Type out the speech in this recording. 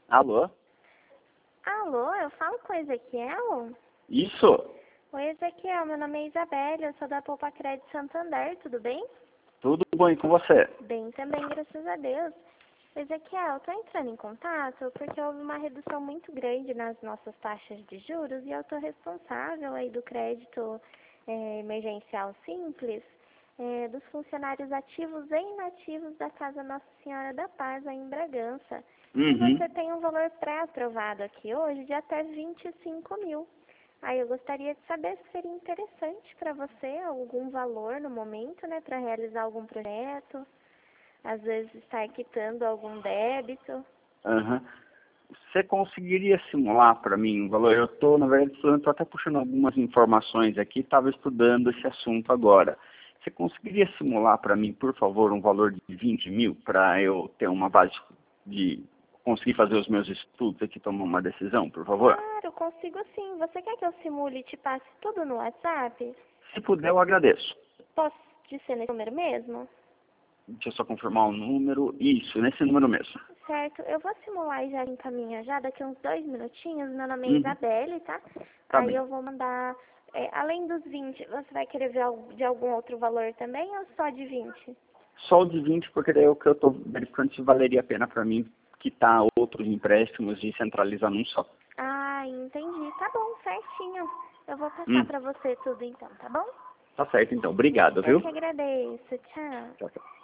Alô? Alô, eu falo com o Ezequiel? Isso? Oi, Ezequiel, meu nome é Isabelle, eu sou da Poupa Crédito Santander, tudo bem? Tudo bom e com você? Bem também, graças a Deus. Ezequiel, eu tô entrando em contato porque houve uma redução muito grande nas nossas taxas de juros e eu tô responsável aí do crédito emergencial simples dos funcionários ativos e inativos da Casa Nossa Senhora da Paz, aí em Bragança. E Uhum. você tem um valor pré-aprovado aqui hoje de até 25 mil. Aí eu gostaria de saber se seria interessante para você algum valor no momento, né, para realizar algum projeto, às vezes estar quitando algum débito. Aham. Você conseguiria simular para mim um valor? Na verdade, estou até puxando algumas informações aqui, estava estudando esse assunto agora. Você conseguiria simular para mim, por favor, um valor de 20 mil para eu ter uma base de conseguir fazer os meus estudos aqui e tomar uma decisão, por favor? Claro, consigo sim. Você quer que eu simule e te passe tudo no WhatsApp? Se puder, eu agradeço. Posso te ser nesse número mesmo? Deixa eu só confirmar o número. Isso, nesse número mesmo. Certo, eu vou simular e já encaminhar já daqui uns 2 minutinhos. Meu nome é Uhum. Isabelle, tá? Tá Aí bem. eu vou mandar, além dos 20, você vai querer ver de algum outro valor também ou só de 20? Só o de 20, porque daí é o que eu estou verificando se valeria a pena para mim quitar outros empréstimos e centralizar num só. Ah, entendi. Tá bom, certinho. Eu vou passar Hum, pra você tudo então, tá bom? tá certo então. Obrigado, Eu viu? que agradeço. Tchau. Tchau, tchau.